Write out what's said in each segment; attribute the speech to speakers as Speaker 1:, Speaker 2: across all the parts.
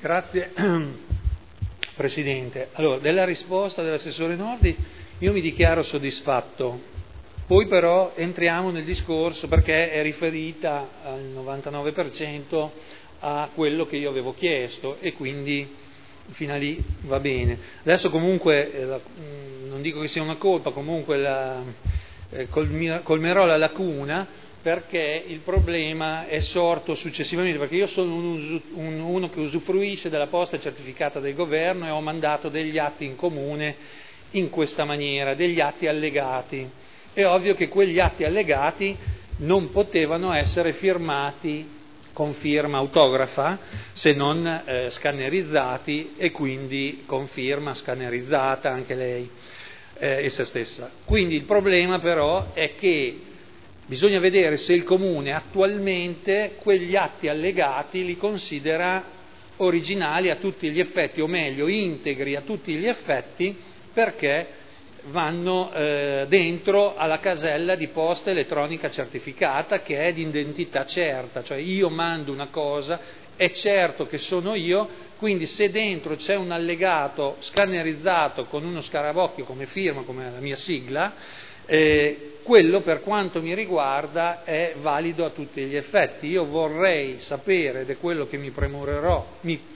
Speaker 1: Grazie Presidente. Allora, della risposta dell'assessore Nordi io mi dichiaro soddisfatto, poi però entriamo nel discorso perché è riferita al 99% a quello che io avevo chiesto e quindi fino a lì va bene. Adesso comunque, non dico che sia una colpa, comunque colmerò la lacuna perché il problema è sorto successivamente, perché io sono uno che usufruisce della posta certificata del governo e ho mandato degli atti in comune in questa maniera, degli atti allegati. È ovvio che quegli atti allegati non potevano essere firmati con firma autografa se non scannerizzati e quindi con firma scannerizzata anche lei essa stessa. Quindi il problema però è che bisogna vedere se il Comune attualmente quegli atti allegati li considera originali a tutti gli effetti, o meglio integri a tutti gli effetti, perché vanno dentro alla casella di posta elettronica certificata che è di identità certa, cioè io mando una cosa, è certo che sono io, quindi se dentro c'è un allegato scannerizzato con uno scarabocchio come firma, come la mia sigla, quello per quanto mi riguarda è valido a tutti gli effetti. Io vorrei sapere, ed è quello che mi premurerò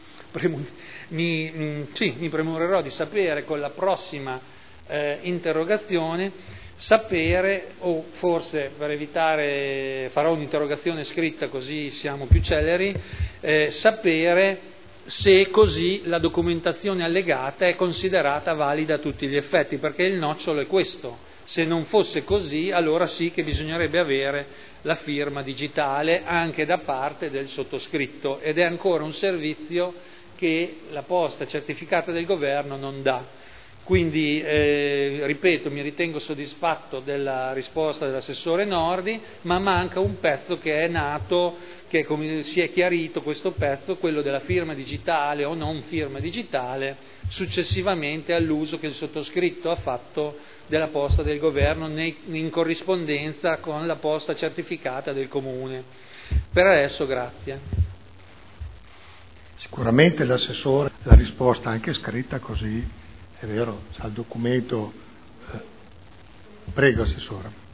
Speaker 1: di sapere con la prossima interrogazione, sapere, o forse per evitare farò un'interrogazione scritta così siamo più celeri, sapere se così la documentazione allegata è considerata valida a tutti gli effetti, perché il nocciolo è questo. Se non fosse così, allora sì che bisognerebbe avere la firma digitale anche da parte del sottoscritto, ed è ancora un servizio che la posta certificata del governo non dà. Quindi, ripeto, mi ritengo soddisfatto della risposta dell'assessore Nordi, ma manca un pezzo che è nato, che come si è chiarito questo pezzo, quello della firma digitale o non firma digitale, successivamente all'uso che il sottoscritto ha fatto della posta del governo in corrispondenza con la posta certificata del Comune. Per adesso grazie.
Speaker 2: Sicuramente l'assessore la risposta anche scritta così, è vero, sa il documento. Prego Assessore.